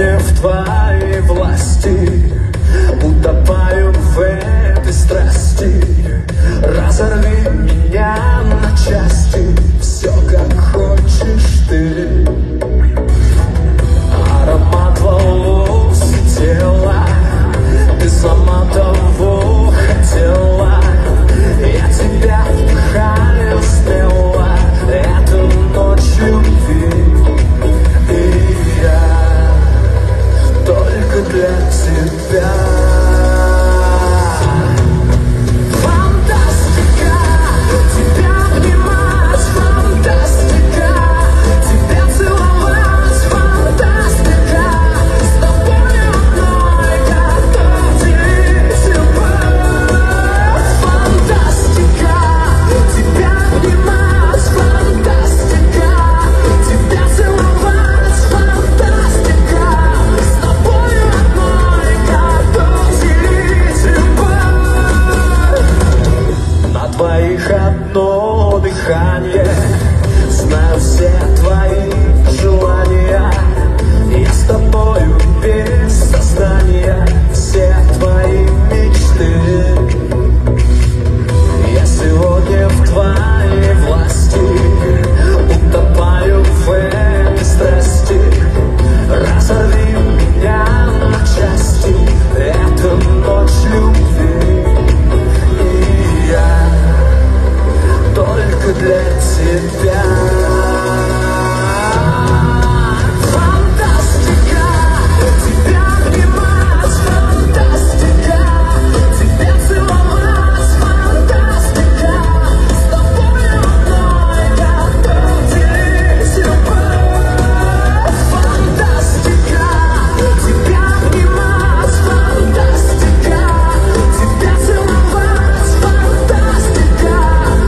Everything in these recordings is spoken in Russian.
сегодня в твоей власти, утопаю в этой страсти. Разорви меня на части, все как хочешь ты. Аромат волос и тела, ты сама того хотела. Я тебя вдыхаю смело эту ночь любви. И я только для тебя. Твоих одно дыхание, знаю все твои желания. Я с тобою без сознания, все твои мечты. Я сегодня в твоей власти, утопаю в этой страсти. Разорви меня на части, это ночь любви. Только для тебя. Фантастика, тебя обнимать, фантастика, тебя целовать, фантастика. С тобой одной готов делить любовь. Фантастика, тебя обнимать, фантастика, тебя целовать, фантастика.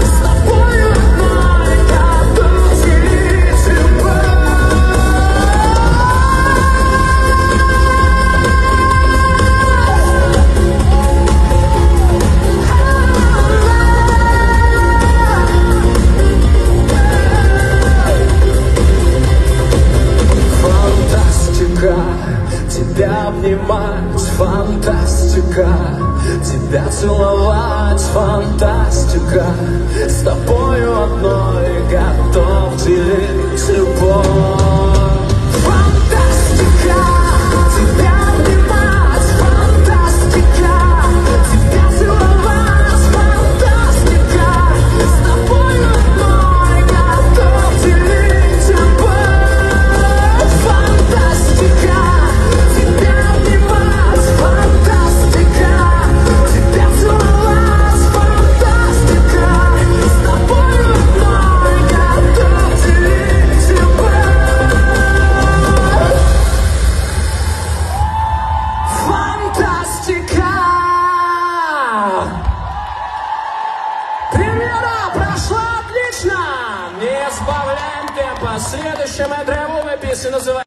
Тебя обнимать, фантастика, тебя целовать, фантастика. С тобою одной готов делить любовь. Фантастика, тебя обнимать, фантастика, тебя целовать, фантастика. С тобою одной готов делить любовь. Фантастика. Премьера прошла отлично! Не сбавляем темпа. Следующая моя драйвовая песня называется